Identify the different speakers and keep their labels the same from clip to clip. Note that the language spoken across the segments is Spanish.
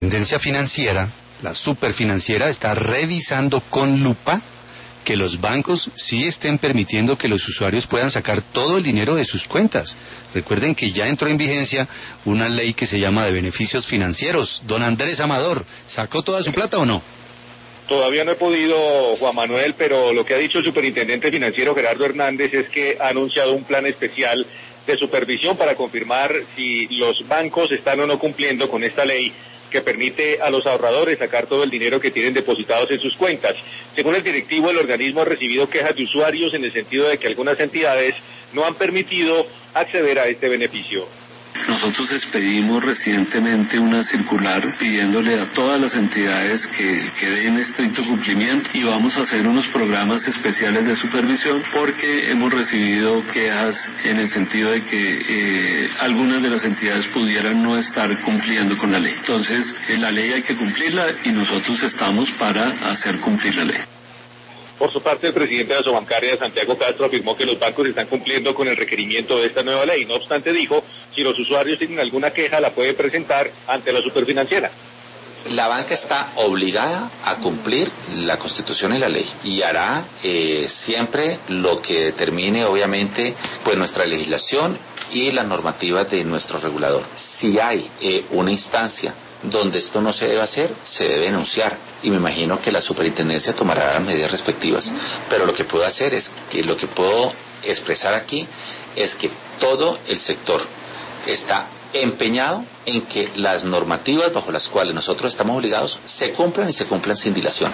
Speaker 1: Tendencia financiera, la superfinanciera, está revisando con lupa que los bancos sí estén permitiendo que los usuarios puedan sacar todo el dinero de sus cuentas. Recuerden que ya entró en vigencia una ley que se llama de beneficios financieros. Don Andrés Amador, ¿sacó toda su plata o no?
Speaker 2: Todavía no he podido, Juan Manuel, pero lo que ha dicho el superintendente financiero Gerardo Hernández es que ha anunciado un plan especial de supervisión para confirmar si los bancos están o no cumpliendo con esta ley que permite a los ahorradores sacar todo el dinero que tienen depositados en sus cuentas. Según el directivo, el organismo ha recibido quejas de usuarios en el sentido de que algunas entidades no han permitido acceder a este beneficio.
Speaker 3: Nosotros expedimos recientemente una circular pidiéndole a todas las entidades que den estricto cumplimiento y vamos a hacer unos programas especiales de supervisión porque hemos recibido quejas en el sentido de que algunas de las entidades pudieran no estar cumpliendo con la ley. Entonces, la ley hay que cumplirla y nosotros estamos para hacer cumplir la ley.
Speaker 2: Por su parte, el presidente de Asobancaria, Santiago Castro, afirmó que los bancos están cumpliendo con el requerimiento de esta nueva ley. No obstante, dijo, si los usuarios tienen alguna queja, la pueden presentar ante la superfinanciera.
Speaker 4: La banca está obligada a cumplir la Constitución y la ley y hará siempre lo que determine, obviamente, pues nuestra legislación y las normativas de nuestro regulador. Si hay una instancia donde esto no se debe hacer, se debe denunciar y me imagino que la superintendencia tomará las medidas respectivas, pero lo que puedo hacer es que lo que puedo expresar aquí es que todo el sector está empeñado en que las normativas bajo las cuales nosotros estamos obligados se cumplan y se cumplan sin dilación.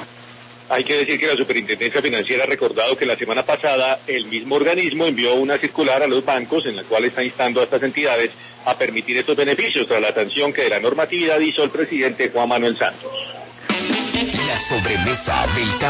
Speaker 2: Hay que decir que la Superintendencia Financiera ha recordado que la semana pasada el mismo organismo envió una circular a los bancos en la cual está instando a estas entidades a permitir estos beneficios tras la sanción que de la normatividad hizo el presidente Juan Manuel Santos.
Speaker 5: La sobremesa del